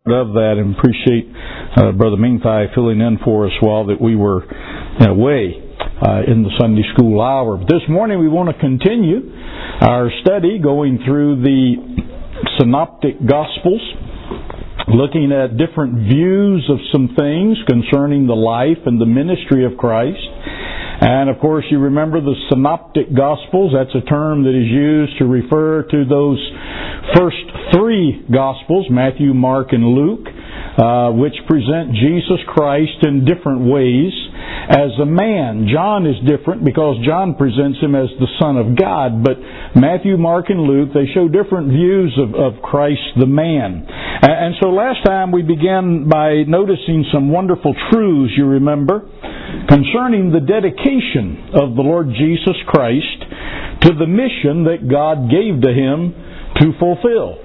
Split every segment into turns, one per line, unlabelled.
of that, and appreciate Brother Mingthai filling in for us while that we were away in the Sunday school hour. But this morning we want to continue our study going through the Synoptic Gospels, looking at different views of some things concerning the life and the ministry of Christ. And of course you remember the Synoptic Gospels, that's a term that is used to refer to those first three Gospels, Matthew, Mark, and Luke, which present Jesus Christ in different ways as a man. John is different because John presents Him as the Son of God, but Matthew, Mark, and Luke, they show different views of Christ the man. And so last time we began by noticing some wonderful truths, you remember, concerning the dedication of the Lord Jesus Christ to the mission that God gave to Him to fulfill.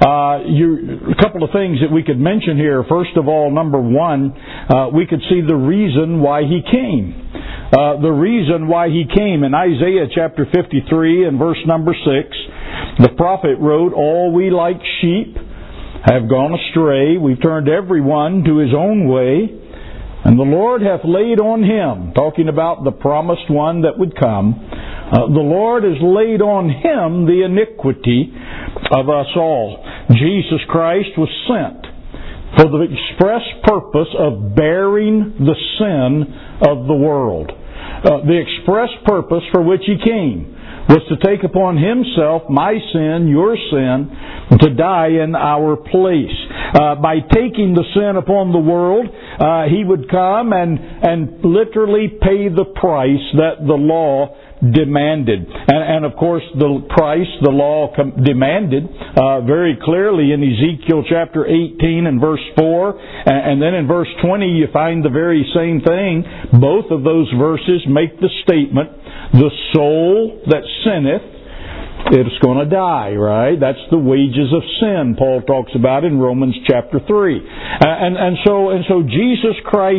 A couple of things that we could mention here. First of all, number one, we could see the reason why He came. The reason why He came. In Isaiah chapter 53 and verse number 6, the prophet wrote, "All we like sheep have gone astray. We've turned everyone to his own way. And the Lord hath laid on Him," talking about the promised one that would come, "the Lord has laid on Him the iniquity of us all." Jesus Christ was sent for the express purpose of bearing the sin of the world. The express purpose for which He came was to take upon Himself my sin, your sin, to die in our place. By taking the sin upon the world, He would come and literally pay the price that the law demanded. And of course the price the law demanded very clearly in Ezekiel chapter 18 and verse 4, and then in verse 20 you find the very same thing. Both of those verses make the statement, the soul that sinneth, it's going to die, right? That's the wages of sin, Paul talks about in Romans chapter 3. And so Jesus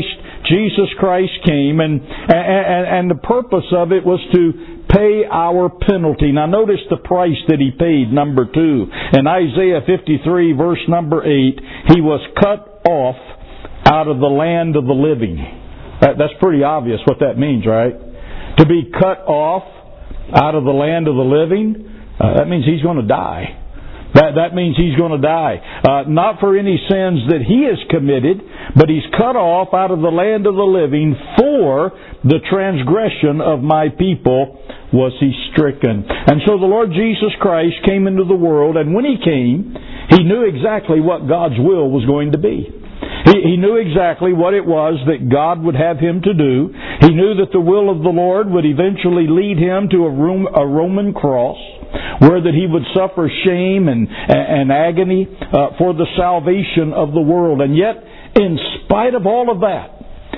Christ came, and the purpose of it was to pay our penalty. Now notice the price that He paid, number 2. In Isaiah 53 verse number 8, He was cut off out of the land of the living. That's pretty obvious what that means, right? To be cut off out of the land of the living, that means He's going to die. That means He's going to die. Not for any sins that He has committed, but He's cut off out of the land of the living. For the transgression of my people was He stricken. And so the Lord Jesus Christ came into the world, and when He came, He knew exactly what God's will was going to be. He knew exactly what it was that God would have Him to do. He knew that the will of the Lord would eventually lead Him to a Roman cross, where that He would suffer shame and agony for the salvation of the world. And yet, in spite of all of that,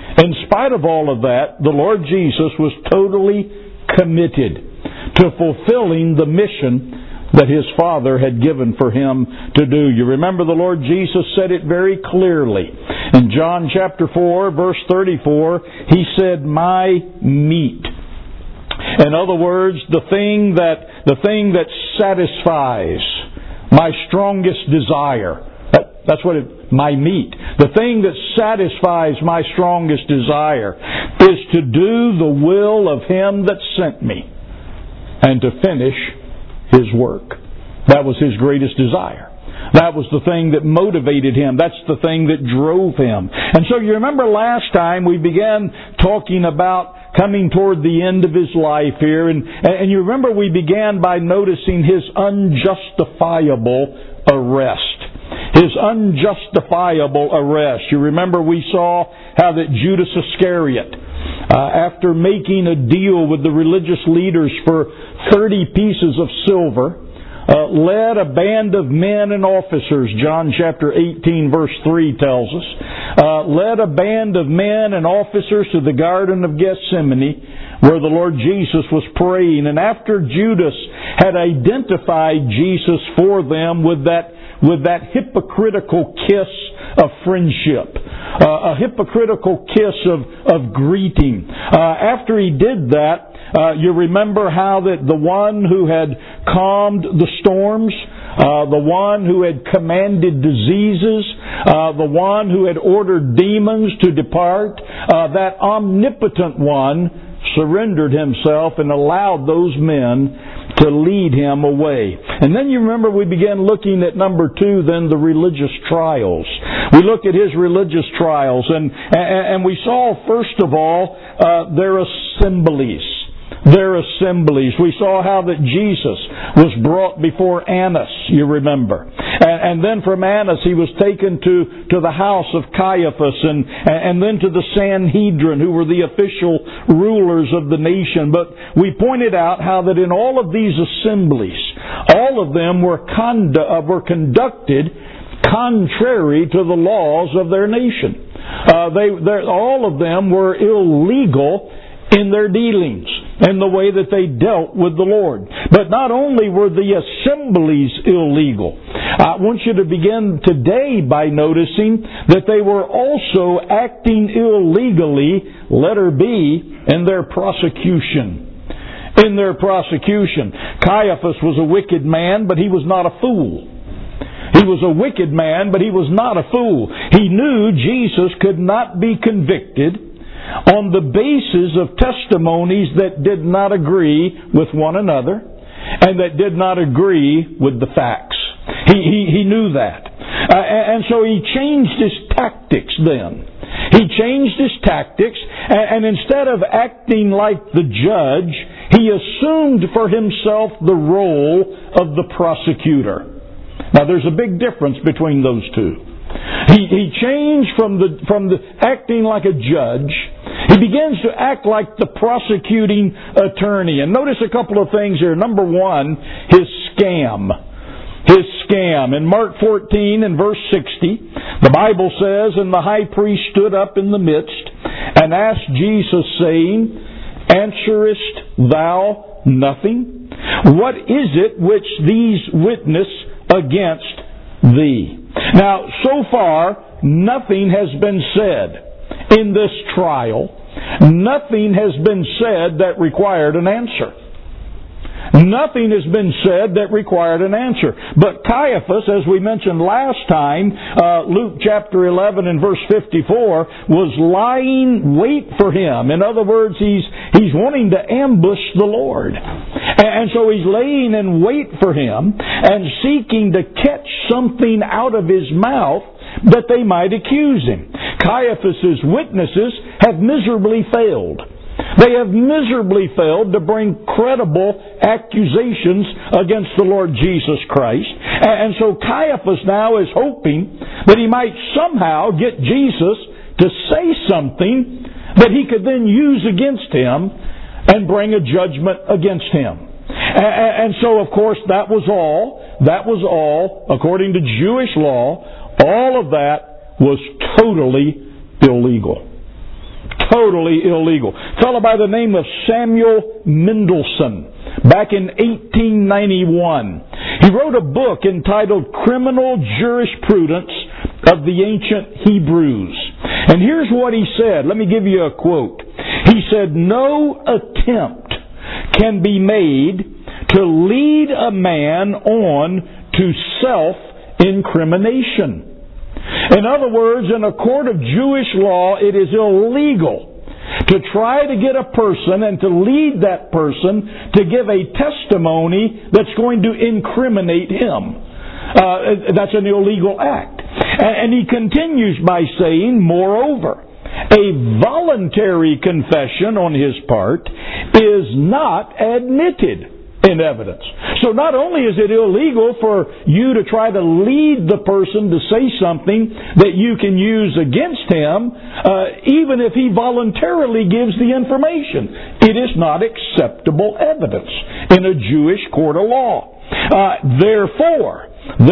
the Lord Jesus was totally committed to fulfilling the mission that His Father had given for Him to do. You remember the Lord Jesus said it very clearly. In John chapter 4, verse 34, He said, "My meat." In other words, the thing that satisfies my strongest desire. That's what my meat. The thing that satisfies my strongest desire is to do the will of Him that sent me and to finish His work. That was His greatest desire. That was the thing that motivated Him. That's the thing that drove Him. And so you remember last time we began talking about coming toward the end of His life here. And you remember we began by noticing His unjustifiable arrest. His unjustifiable arrest. You remember we saw how that Judas Iscariot, after making a deal with the religious leaders for 30 pieces of silver, led a band of men and officers, John chapter 18 verse 3 tells us, led a band of men and officers to the Garden of Gethsemane, where the Lord Jesus was praying. And after Judas had identified Jesus for them with that hypocritical kiss of friendship, a hypocritical kiss of greeting. After he did that, you remember how that the one who had calmed the storms the one who had commanded diseases, the one who had ordered demons to depart, that omnipotent one surrendered himself and allowed those men to lead him away. And then you remember we began looking at number 2, then the religious trials. We looked at his religious trials, and we saw, first of all, their assemblies. Their assemblies. We saw how that Jesus was brought before Annas, you remember. And then from Annas he was taken to the house of Caiaphas and then to the Sanhedrin, who were the official rulers of the nation. But we pointed out how that in all of these assemblies, all of them were conducted contrary to the laws of their nation. All of them were illegal in their dealings and the way that they dealt with the Lord. But not only were the assemblies illegal, I want you to begin today by noticing that they were also acting illegally, letter B, in their prosecution. In their prosecution. Caiaphas was a wicked man, but he was not a fool. He was a wicked man, but he was not a fool. He knew Jesus could not be convicted on the basis of testimonies that did not agree with one another and that did not agree with the facts. He knew that. And so he changed his tactics then. He changed his tactics, and instead of acting like the judge, he assumed for himself the role of the prosecutor. Now there's a big difference between those two. He changed from the acting like a judge. He begins to act like the prosecuting attorney. And notice a couple of things here. Number 1, his scam. His scam. In Mark 14 and verse 60, the Bible says, "And the high priest stood up in the midst and asked Jesus, saying, Answerest thou nothing? What is it which these witness against thee?" Now, so far, nothing has been said in this trial. Nothing has been said that required an answer. Nothing has been said that required an answer. But Caiaphas, as we mentioned last time, Luke chapter 11 and verse 54, was lying wait for him. In other words, he's wanting to ambush the Lord. And so he's laying in wait for him and seeking to catch something out of his mouth that they might accuse him. Caiaphas' witnesses have miserably failed. They have miserably failed to bring credible accusations against the Lord Jesus Christ. And so Caiaphas now is hoping that he might somehow get Jesus to say something that he could then use against him and bring a judgment against him. And so, of course, that was all, according to Jewish law, all of that was totally illegal. Totally illegal. A fellow by the name of Samuel Mendelssohn, back in 1891, he wrote a book entitled Criminal Jurisprudence of the Ancient Hebrews. And here's what he said. Let me give you a quote. He said, "No attempt can be made to lead a man on to self-incrimination. In other words, in a court of Jewish law, it is illegal to try to get a person and to lead that person to give a testimony that's going to incriminate him. That's an illegal act." And he continues by saying, "Moreover, a voluntary confession on his part is not admitted in evidence." So not only is it illegal for you to try to lead the person to say something that you can use against him, even if he voluntarily gives the information, it is not acceptable evidence in a Jewish court of law. Therefore,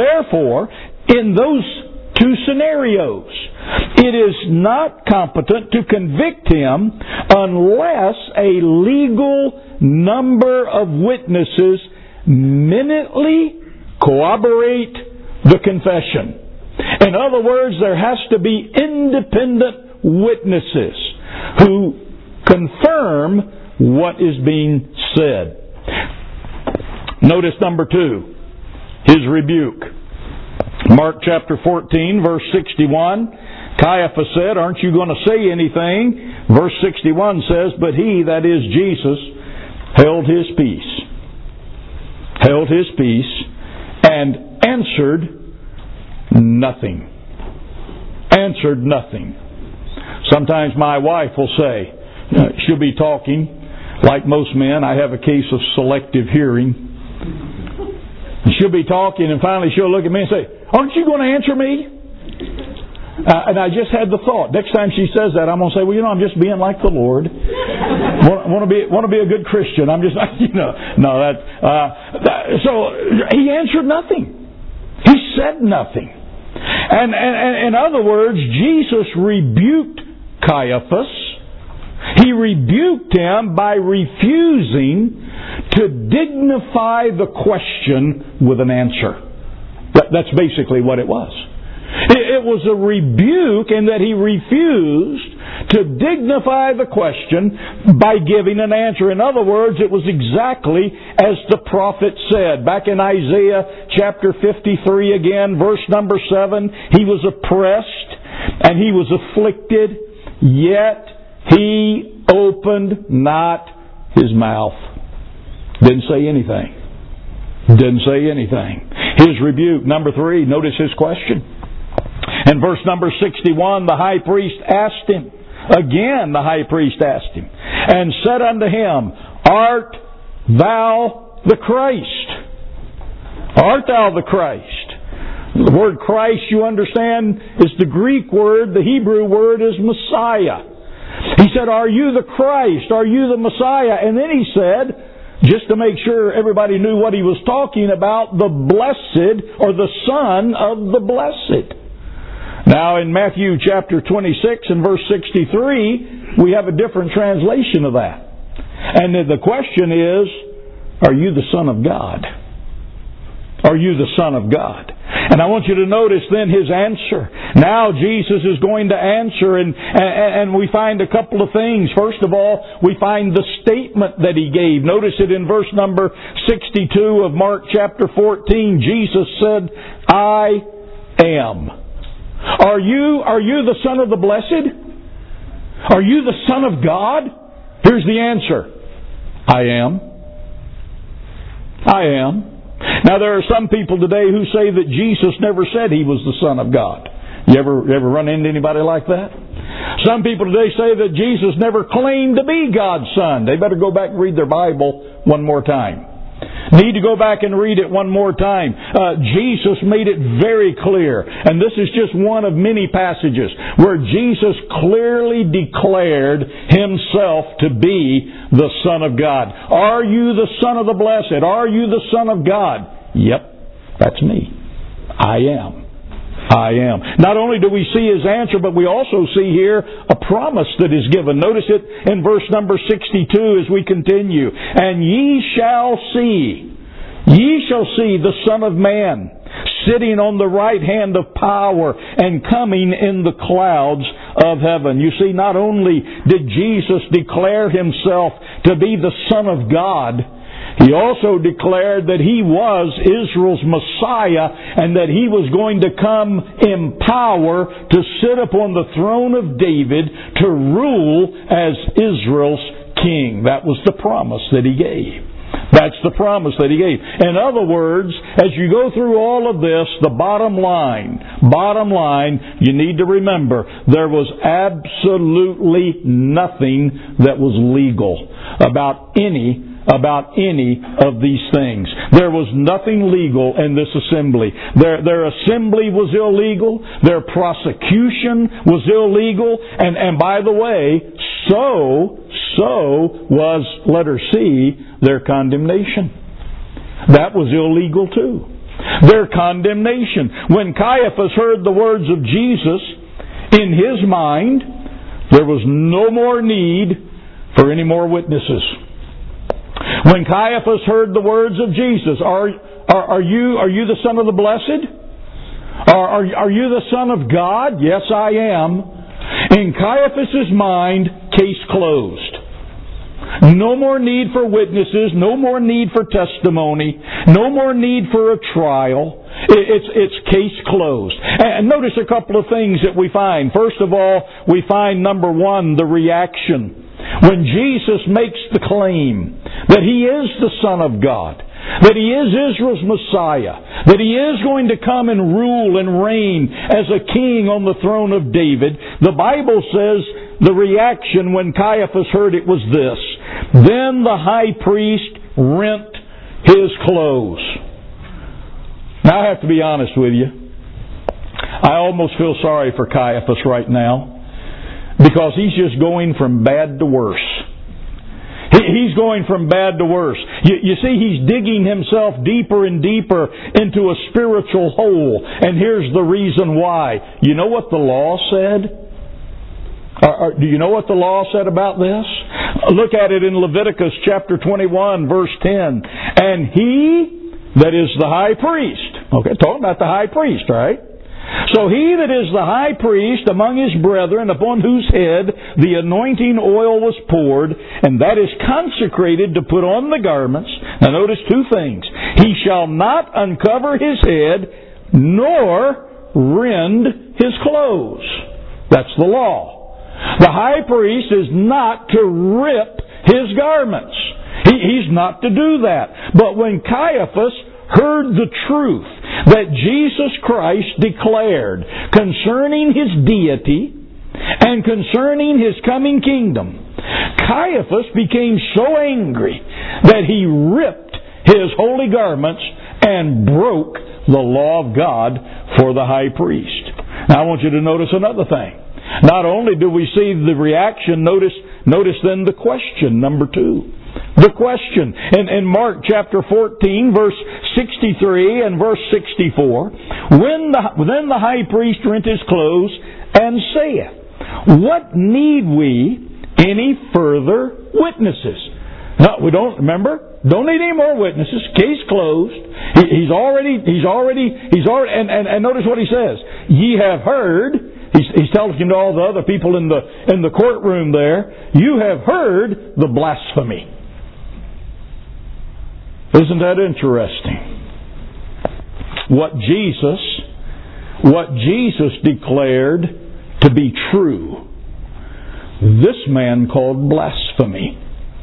in those two scenarios, it is not competent to convict him unless a legal number of witnesses minutely corroborate the confession. In other words, there has to be independent witnesses who confirm what is being said. Notice number 2, his rebuke. Mark chapter 14, verse 61, Caiaphas said, "Aren't you going to say anything?" Verse 61 says, "But he," that is Jesus, "held his peace." Held his peace and answered nothing. Answered nothing. Sometimes my wife will say, she'll be talking, like most men, I have a case of selective hearing. She'll be talking and finally she'll look at me and say, "Aren't you going to answer me?" And I just had the thought. Next time she says that, I'm going to say, "Well, I'm just being like the Lord. Want to be a good Christian. I'm just, no, that." So he answered nothing. He said nothing. And in other words, Jesus rebuked Caiaphas. He rebuked him by refusing to dignify the question with an answer. That's basically what it was. It was a rebuke in that he refused to dignify the question by giving an answer. In other words, it was exactly as the prophet said. Back in Isaiah chapter 53 again, verse number 7, he was oppressed and he was afflicted, yet he opened not his mouth. Didn't say anything. Didn't say anything. His rebuke. Number 3, notice his question. In verse number 61, the high priest asked him, again the high priest asked him, and said unto him, "Art thou the Christ?" Art thou the Christ? The word Christ, you understand, is the Greek word. The Hebrew word is Messiah. He said, "Are you the Christ? Are you the Messiah?" And then he said, just to make sure everybody knew what he was talking about, the blessed, or the Son of the Blessed. Now in Matthew chapter 26 and verse 63, we have a different translation of that. And the question is, are you the Son of God? Are you the Son of God? And I want you to notice then his answer. Now Jesus is going to answer, and we find a couple of things. First of all, we find the statement that he gave. Notice it in verse number 62 of Mark chapter 14. Jesus said, "I am." Are you the Son of the Blessed? Are you the Son of God? Here's the answer. I am. I am. Now there are some people today who say that Jesus never said he was the Son of God. You ever run into anybody like that? Some people today say that Jesus never claimed to be God's Son. They better go back and read their Bible one more time. Need to go back and read it one more time. Jesus made it very clear, and this is just one of many passages where Jesus clearly declared himself to be the Son of God. Are you the Son of the Blessed? Are you the Son of God? Yep, that's me. I am. I am. Not only do we see his answer, but we also see here a promise that is given. Notice it in verse number 62 as we continue. "And ye shall see the Son of Man sitting on the right hand of power and coming in the clouds of heaven." You see, not only did Jesus declare himself to be the Son of God, he also declared that he was Israel's Messiah and that he was going to come in power to sit upon the throne of David to rule as Israel's king. That was the promise that he gave. That's the promise that he gave. In other words, as you go through all of this, the bottom line, you need to remember, there was absolutely nothing that was legal about any of these things. There was nothing legal in this assembly. Their assembly was illegal. Their prosecution was illegal. And by the way, so was, letter C, their condemnation. That was illegal too. Their condemnation. When Caiaphas heard the words of Jesus, in his mind, there was no more need for any more witnesses. When Caiaphas heard the words of Jesus, are you the Son of the Blessed? Are you the Son of God? Yes, I am. In Caiaphas' mind, case closed. No more need for witnesses, no more need for testimony, no more need for a trial. It's case closed. And notice a couple of things that we find. First of all, we find, number one, the reaction. When Jesus makes the claim that He is the Son of God, that He is Israel's Messiah, that He is going to come and rule and reign as a king on the throne of David, the Bible says the reaction when Caiaphas heard it was this: then the high priest rent his clothes. Now I have to be honest with you. I almost feel sorry for Caiaphas right now, because he's just going from bad to worse. He's going from bad to worse. You see, he's digging himself deeper and deeper into a spiritual hole. And here's the reason why. You know what the law said? Do you know what the law said about this? Look at it in Leviticus chapter 21, verse 10. And he that is the high priest. Okay, talking about the high priest, right? So he that is the high priest among his brethren, upon whose head the anointing oil was poured, and that is consecrated to put on the garments. Now notice two things. He shall not uncover his head, nor rend his clothes. That's the law. The high priest is not to rip his garments. He's not to do that. But when Caiaphas heard the truth that Jesus Christ declared concerning His deity and concerning His coming kingdom, Caiaphas became so angry that he ripped his holy garments and broke the law of God for the high priest. Now I want you to notice another thing. Not only do we see the reaction, notice then the question, number 2. The question in Mark chapter 14, verse 63 and verse 64. Then the high priest rent his clothes and saith, what need we any further witnesses? No, we don't, remember? Don't need any more witnesses. Case closed. He's already, and notice what he says. Ye have heard. He's telling to all the other people in the courtroom there. You have heard the blasphemy. Isn't that interesting? What Jesus declared to be true, this man called blasphemy.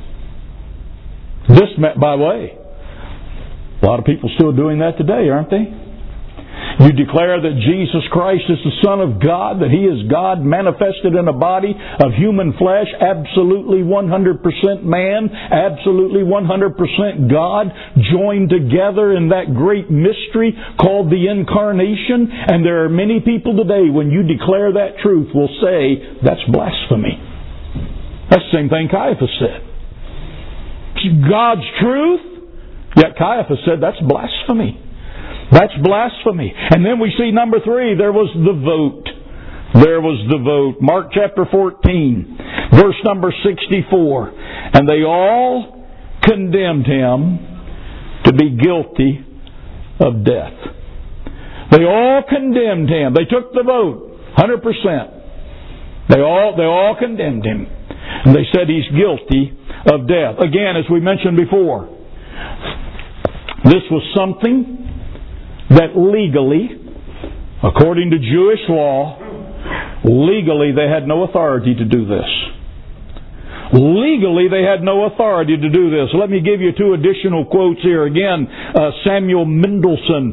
By the way, a lot of people still doing that today, aren't they? You declare that Jesus Christ is the Son of God, that He is God manifested in a body of human flesh, absolutely 100% man, absolutely 100% God, joined together in that great mystery called the Incarnation. And there are many people today, when you declare that truth, will say, that's blasphemy. That's the same thing Caiaphas said. God's truth, yet Caiaphas said that's blasphemy. That's blasphemy. And then we see number 3, there was the vote. There was the vote. Mark chapter 14, verse number 64. And they all condemned him to be guilty of death. They all condemned him. They took the vote, 100%. They all condemned him. And they said he's guilty of death. Again, as we mentioned before, this was something that legally, according to Jewish law, legally they had no authority to do this. Legally they had no authority to do this. Let me give you 2 additional quotes here. Again, Samuel Mendelssohn,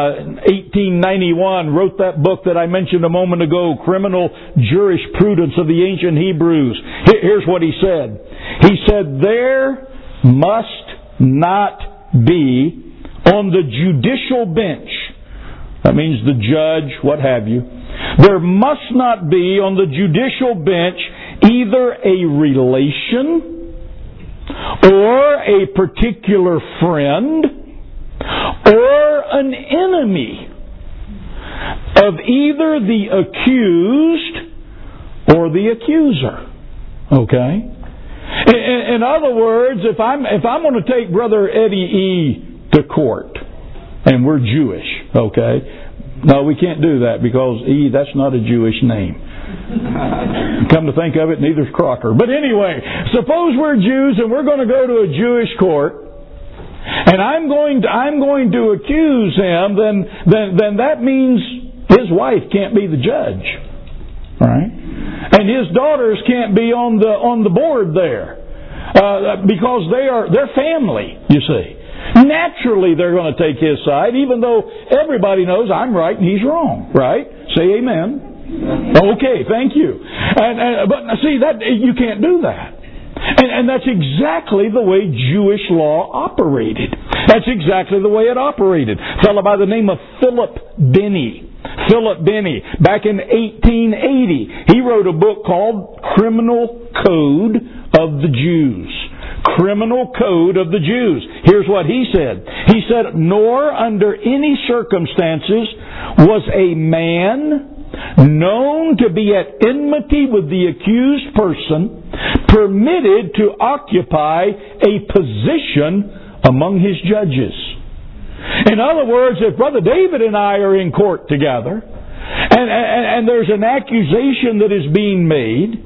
1891, wrote that book that I mentioned a moment ago, Criminal Jurisprudence of the Ancient Hebrews. Here's what he said. He said, there must not be on the judicial bench, that means the judge, what have you, there must not be on the judicial bench either a relation or a particular friend or an enemy of either the accused or the accuser. Okay? In other words, if I'm going to take Brother Eddie E. to court, and we're Jewish, okay? No, we can't do that because that's not a Jewish name. Come to think of it, neither's Crocker. But anyway, suppose we're Jews and we're going to go to a Jewish court, and I'm going to accuse him, then that means his wife can't be the judge, right? And his daughters can't be on the board there because they're family, you see. Naturally, they're going to take his side, even though everybody knows I'm right and he's wrong, right? Say amen. Okay, thank you. But see, that you can't do that. And that's exactly the way Jewish law operated. That's exactly the way it operated. A fellow by the name of Philip Binney, back in 1880, he wrote a book called Criminal Code of the Jews. Criminal Code of the Jews. Here's what he said. He said, "Nor under any circumstances was a man known to be at enmity with the accused person permitted to occupy a position among his judges." In other words, if Brother David and I are in court together, and there's an accusation that is being made,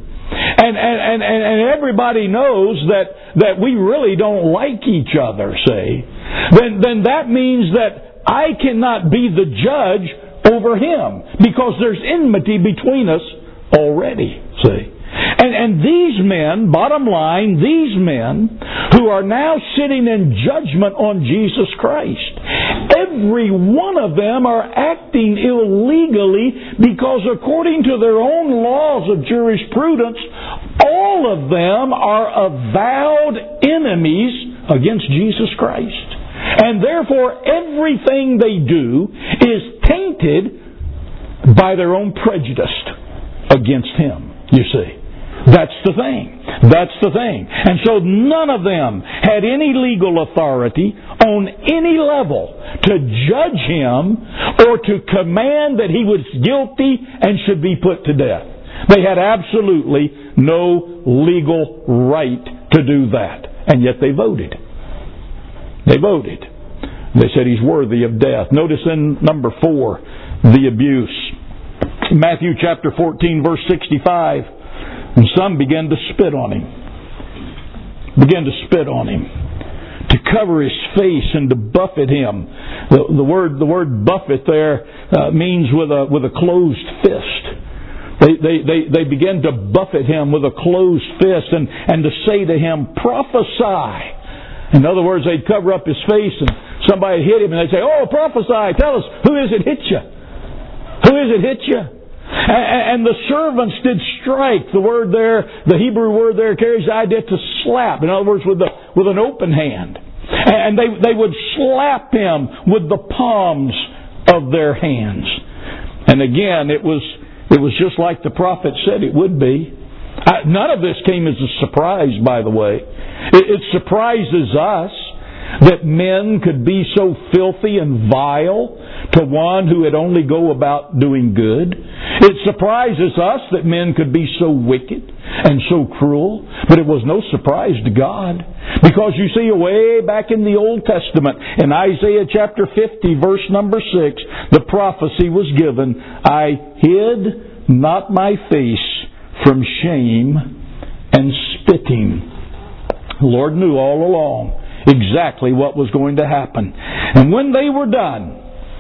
and everybody knows that we really don't like each other, say, then that means that I cannot be the judge over him, because there's enmity between us already, see. And these men, bottom line, these men who are now sitting in judgment on Jesus Christ, every one of them are acting illegally because according to their own laws of jurisprudence, all of them are avowed enemies against Jesus Christ. And therefore, everything they do is tainted by their own prejudice against Him, you see. That's the thing. That's the thing. And so none of them had any legal authority on any level to judge him or to command that he was guilty and should be put to death. They had absolutely no legal right to do that. And yet they voted. They voted. They said he's worthy of death. Notice in number 4, the abuse. Matthew chapter 14, verse 65. And some began to spit on him. To cover his face and to buffet him. The word buffet there means with a closed fist. They began to buffet him with a closed fist and to say to him, "Prophesy." In other words, they'd cover up his face and somebody hit him and they'd say, "Oh, prophesy, tell us, who is it hit you? Who is it hit you?" And the servants did strike. The word there, the Hebrew word there carries the idea to slap. In other words, with an open hand. And they would slap him with the palms of their hands. And again, it was just like the prophet said it would be. None of this came as a surprise, by the way. It surprises us that men could be so filthy and vile to one who would only go about doing good. It surprises us that men could be so wicked and so cruel, but it was no surprise to God. Because you see, way back in the Old Testament, in Isaiah chapter 50, verse number 6, the prophecy was given, "I hid not my face from shame and spitting." The Lord knew all along exactly what was going to happen. And when they were done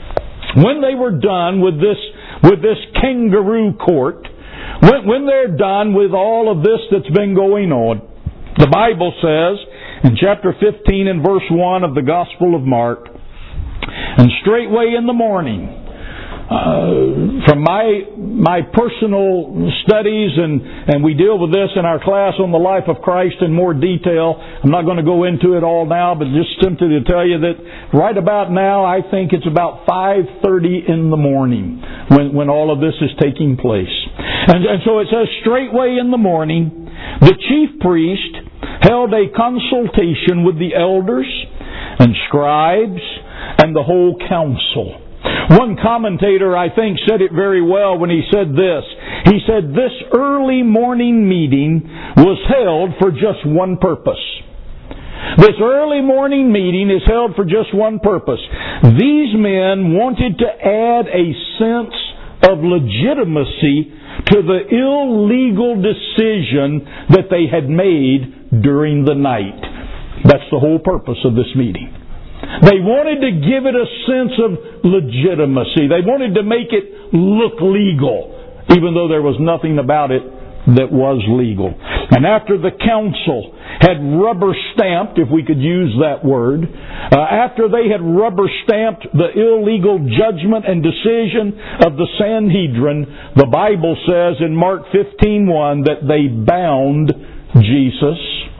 with this kangaroo court, when they're done with all of this that's been going on, the Bible says in chapter 15 and verse 1 of the Gospel of Mark, "And straightway in the morning," from my personal studies, and we deal with this in our class on the life of Christ in more detail. I'm not going to go into it all now, but just simply to tell you that right about now, I think it's about 5:30 in the morning when all of this is taking place. And so it says, "Straightway in the morning, the chief priest held a consultation with the elders and scribes and the whole council." One commentator, I think, said it very well when he said this. He said, "This early morning meeting was held for just one purpose." This early morning meeting is held for just one purpose. These men wanted to add a sense of legitimacy to the illegal decision that they had made during the night. That's the whole purpose of this meeting. They wanted to give it a sense of legitimacy. They wanted to make it look legal, even though there was nothing about it that was legal. And after the council had rubber stamped, if we could use that word, after they had rubber stamped the illegal judgment and decision of the Sanhedrin, the Bible says in Mark 15:1 that they bound Jesus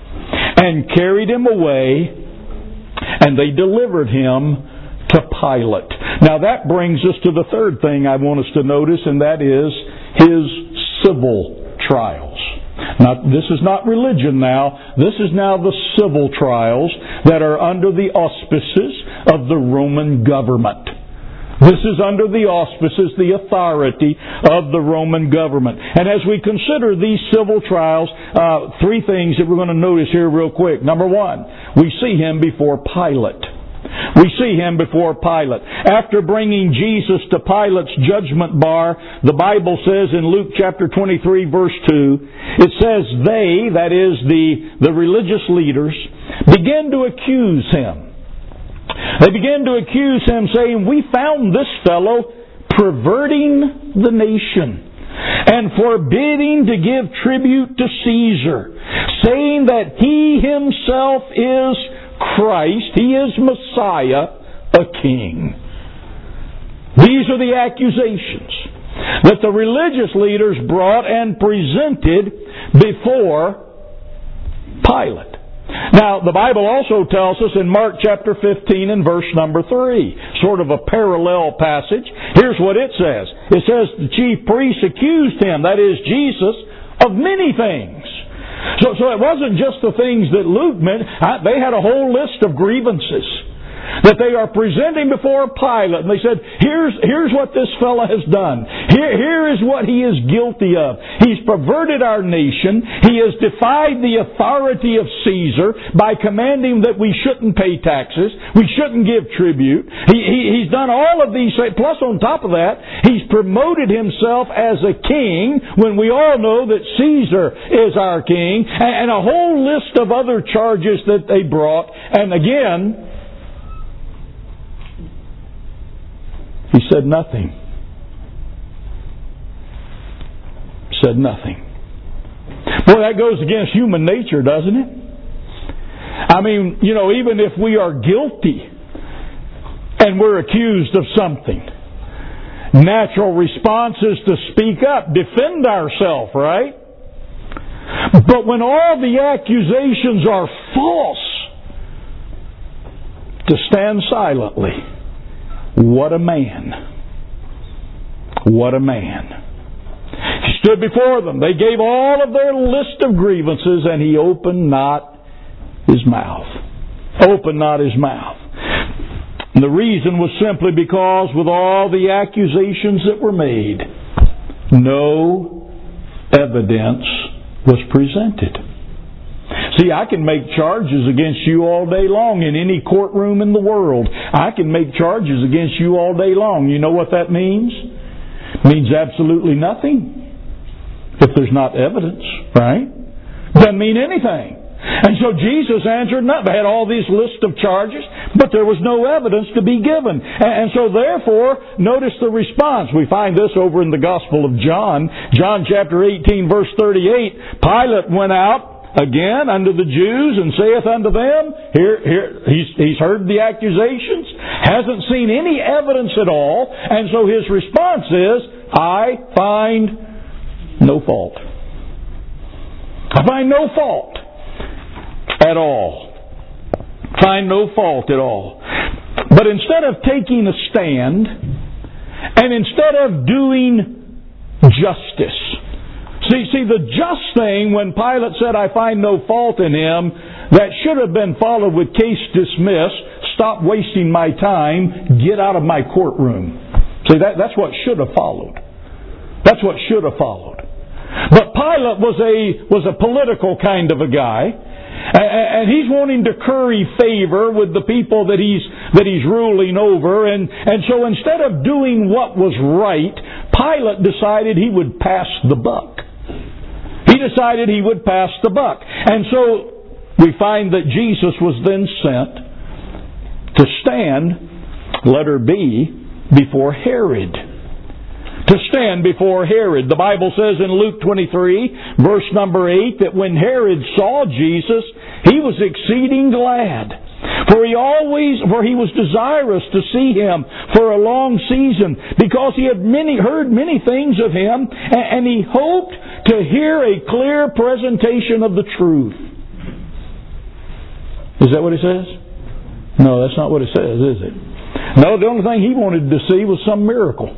and carried Him away, and they delivered Him to Pilate. Now that brings us to the third thing I want us to notice, and that is His civil trials. Now, this is not religion now. This is now the civil trials that are under the auspices of the Roman government. This is under the auspices, the authority of the Roman government. And as we consider these civil trials, three things that we're going to notice here real quick. Number one, we see Him before Pilate. We see Him before Pilate. After bringing Jesus to Pilate's judgment bar, the Bible says in Luke chapter 23 verse 2, it says they, that is the religious leaders, began to accuse Him. They began to accuse Him, saying, "We found this fellow perverting the nation and forbidding to give tribute to Caesar, saying that He Himself is Christ, He is Messiah, a king." These are the accusations that the religious leaders brought and presented before Pilate. Now, the Bible also tells us in Mark chapter 15 and verse number 3, sort of a parallel passage. Here's what it says. It says the chief priests accused Him, that is Jesus, of many things. So it wasn't just the things that Luke meant. They had a whole list of grievances that they are presenting before Pilate. And they said, here's what this fellow has done. Here is what he is guilty of. He's perverted our nation. He has defied the authority of Caesar by commanding that we shouldn't pay taxes. We shouldn't give tribute. He's done all of these things. Plus, on top of that, he's promoted himself as a king when we all know that Caesar is our king. And a whole list of other charges that they brought. And again, He said nothing. Said nothing. Boy, that goes against human nature, doesn't it? I mean, even if we are guilty and we're accused of something, natural response is to speak up, defend ourselves, right? But when all the accusations are false, to stand silently. What a man. What a man. He stood before them. They gave all of their list of grievances, and He opened not His mouth. Opened not His mouth. And the reason was simply because with all the accusations that were made, no evidence was presented. See, I can make charges against you all day long in any courtroom in the world. I can make charges against you all day long. You know what that means? It means absolutely nothing if there's not evidence, right? Doesn't mean anything. And so Jesus answered nothing. They had all these lists of charges, but there was no evidence to be given. And so therefore, notice the response. We find this over in the Gospel of John. John chapter 18 verse 38. Pilate went out again unto the Jews and saith unto them, he's heard the accusations, hasn't seen any evidence at all, and so his response is, I find no fault. I find no fault at all. Find no fault at all. But instead of taking a stand, and instead of doing justice, See, the just thing when Pilate said, I find no fault in Him, that should have been followed with case dismissed, stop wasting my time, get out of my courtroom. See, that's what should have followed. That's what should have followed. But Pilate was a political kind of a guy, and he's wanting to curry favor with the people that he's ruling over, and so instead of doing what was right, Pilate decided he would pass the buck. He decided he would pass the buck. And so we find that Jesus was then sent to stand, letter B, before Herod. To stand before Herod. The Bible says in Luke 23, verse number 8, that when Herod saw Jesus, he was exceeding glad. For he was desirous to see him for a long season, because he had heard many things of him, and he hoped to hear a clear presentation of the truth. Is that what it says? No, that's not what it says, is it? No, the only thing he wanted to see was some miracle.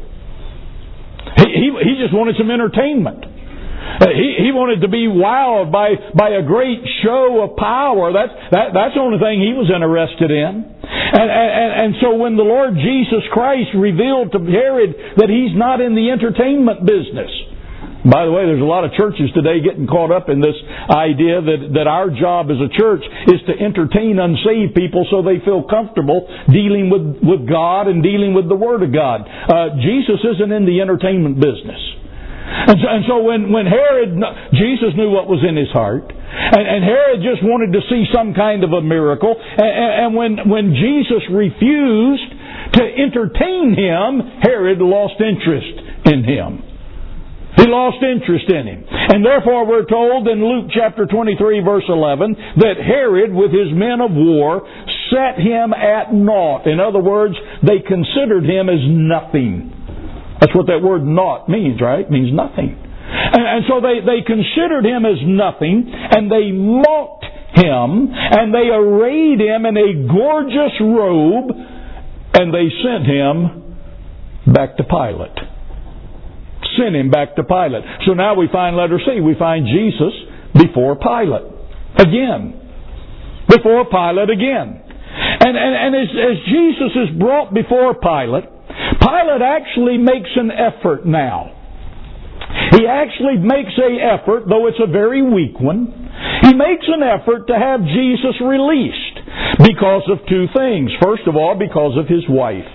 He just wanted some entertainment. He wanted to be wowed by a great show of power. That's the only thing he was interested in. And so when the Lord Jesus Christ revealed to Herod that he's not in the entertainment business. By the way, there's a lot of churches today getting caught up in this idea that our job as a church is to entertain unsaved people so they feel comfortable dealing with God and dealing with the Word of God. Jesus isn't in the entertainment business. And so when Herod, Jesus knew what was in his heart, and Herod just wanted to see some kind of a miracle, and when Jesus refused to entertain him, Herod lost interest in him. He lost interest in him. And therefore we're told in Luke chapter 23 verse 11 that Herod with his men of war set him at naught. In other words, they considered him as nothing. That's what that word naught means, right? It means nothing. And so they considered him as nothing, and they mocked him, and they arrayed him in a gorgeous robe, and they sent him back to Pilate. Sent him back to Pilate. So now we find, letter C, we find Jesus before Pilate. Again. Before Pilate again. And as Jesus is brought before Pilate, Pilate actually makes an effort now. He actually makes an effort, though it's a very weak one. He makes an effort to have Jesus released because of two things. First of all, because of his wife.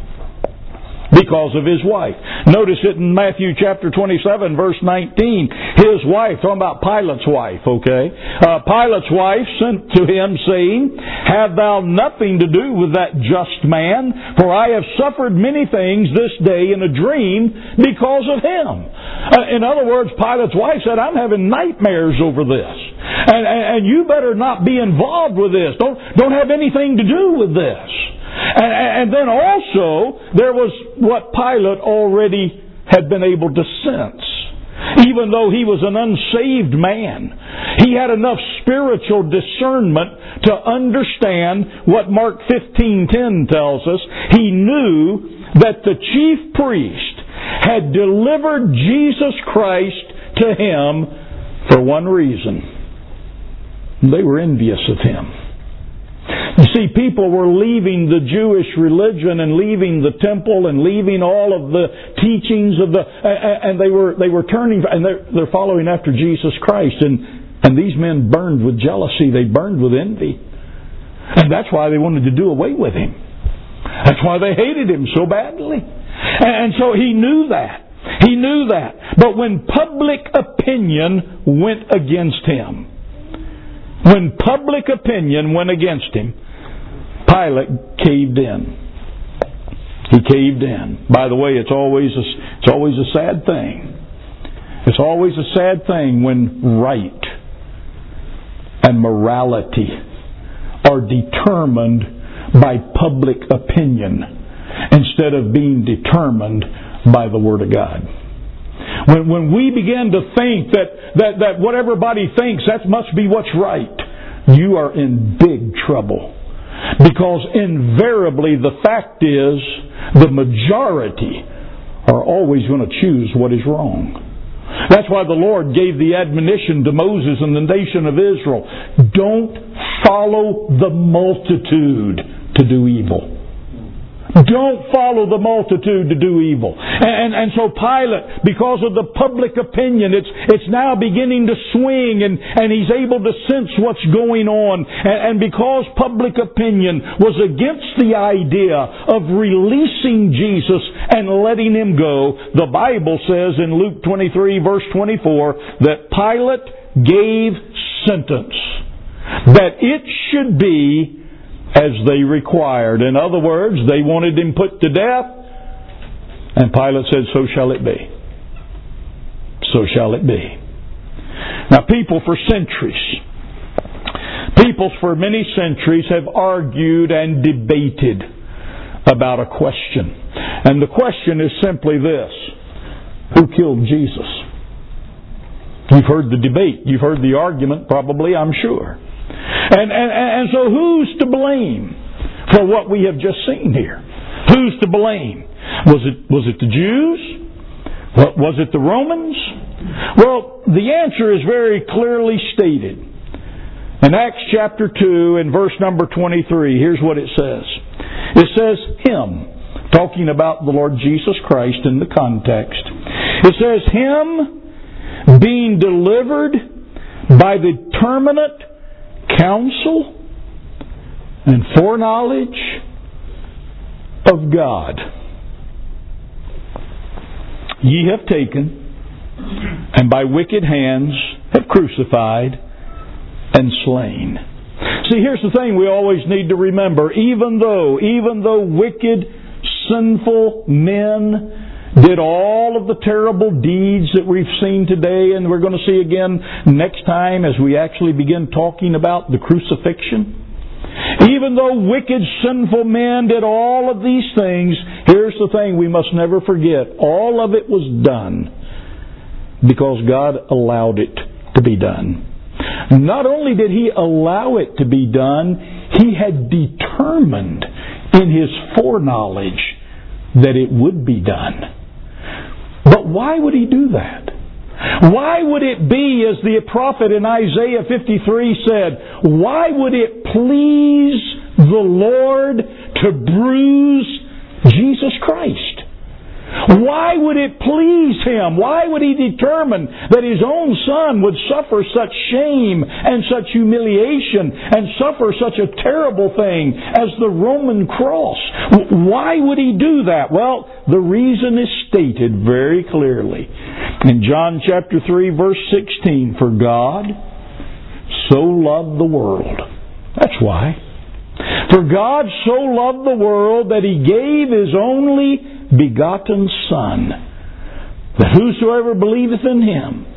Because of his wife. Notice it in Matthew chapter 27 verse 19. His wife, talking about Pilate's wife, okay? Pilate's wife sent to him saying, "Have thou nothing to do with that just man? For I have suffered many things this day in a dream because of him." In other words, Pilate's wife said, "I'm having nightmares over this. And you better not be involved with this. Don't have anything to do with this." And then also, there was what Pilate already had been able to sense. Even though he was an unsaved man, he had enough spiritual discernment to understand what Mark 15:10 tells us. He knew that the chief priest had delivered Jesus Christ to him for one reason. They were envious of him. You see, people were leaving the Jewish religion and leaving the temple and leaving all of the teachings of and they were turning, and they're following after Jesus Christ, and these men burned with jealousy. They burned with envy, and that's why they wanted to do away with him. That's why they hated him so badly, and so he knew that. He knew that. But when public opinion went against him, when public opinion went against him, Pilate caved in. He caved in. By the way, it's always a sad thing. It's always a sad thing when right and morality are determined by public opinion instead of being determined by the Word of God. When we begin to think that what everybody thinks, that must be what's right, you are in big trouble. Because invariably the fact is, the majority are always going to choose what is wrong. That's why the Lord gave the admonition to Moses and the nation of Israel. Don't follow the multitude to do evil. Don't follow the multitude to do evil. And so Pilate, because of the public opinion, it's now beginning to swing, and he's able to sense what's going on. And because public opinion was against the idea of releasing Jesus and letting him go, the Bible says in Luke 23 verse 24 that Pilate gave sentence that it should be as they required. In other words, they wanted him put to death, and Pilate said, so shall it be. So shall it be. Now, people for many centuries have argued and debated about a question. And the question is simply this: who killed Jesus? You've heard the debate. You've heard the argument, probably, I'm sure. And so who's to blame for what we have just seen here? Who's to blame? Was it the Jews? Was it the Romans? Well, the answer is very clearly stated. In Acts chapter 2 and verse number 23, here's what it says. It says, him, talking about the Lord Jesus Christ in the context. It says, him being delivered by the determinate counsel and foreknowledge of God. Ye have taken, and by wicked hands have crucified and slain. See, here's the thing we always need to remember. Even though wicked, sinful men did all of the terrible deeds that we've seen today, and we're going to see again next time as we actually begin talking about the crucifixion. Even though wicked, sinful men did all of these things, here's the thing we must never forget. All of it was done because God allowed it to be done. Not only did He allow it to be done, He had determined in His foreknowledge that it would be done. But why would He do that? Why would it be, as the prophet in Isaiah 53 said, why would it please the Lord to bruise Jesus Christ? Why would it please Him? Why would He determine that His own Son would suffer such shame and such humiliation and suffer such a terrible thing as the Roman cross? Why would He do that? Well, the reason is stated very clearly in John chapter 3 verse 16. For God so loved the world. That's why. For God so loved the world that He gave His only begotten Son, that whosoever believeth in Him,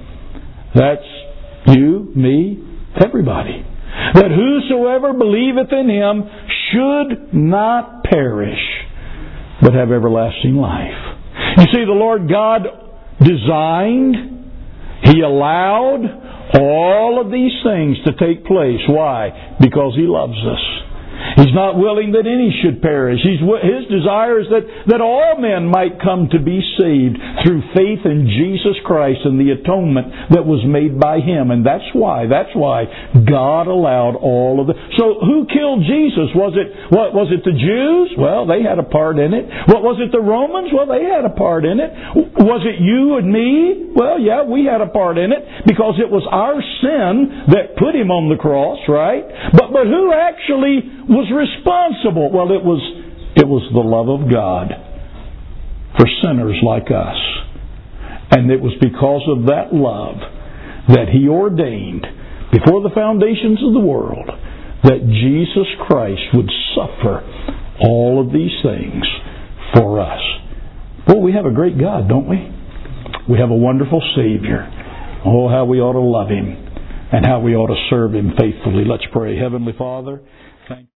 that's you, me, everybody, that whosoever believeth in Him should not perish, but have everlasting life. You see, the Lord God designed, He allowed all of these things to take place. Why? Because He loves us. He's not willing that any should perish. His desire is that all men might come to be saved through faith in Jesus Christ and the atonement that was made by Him. And that's why God allowed all of it. So who killed Jesus? Was it the Jews? Well, they had a part in it. Was it the Romans? Well, they had a part in it. Was it you and me? Well, yeah, we had a part in it because it was our sin that put Him on the cross, right? But who actually was responsible? Well, it was the love of God for sinners like us. And it was because of that love that He ordained before the foundations of the world that Jesus Christ would suffer all of these things for us. Well, we have a great God, don't we? We have a wonderful Savior. Oh, how we ought to love Him and how we ought to serve Him faithfully. Let's pray. Heavenly Father, thank you.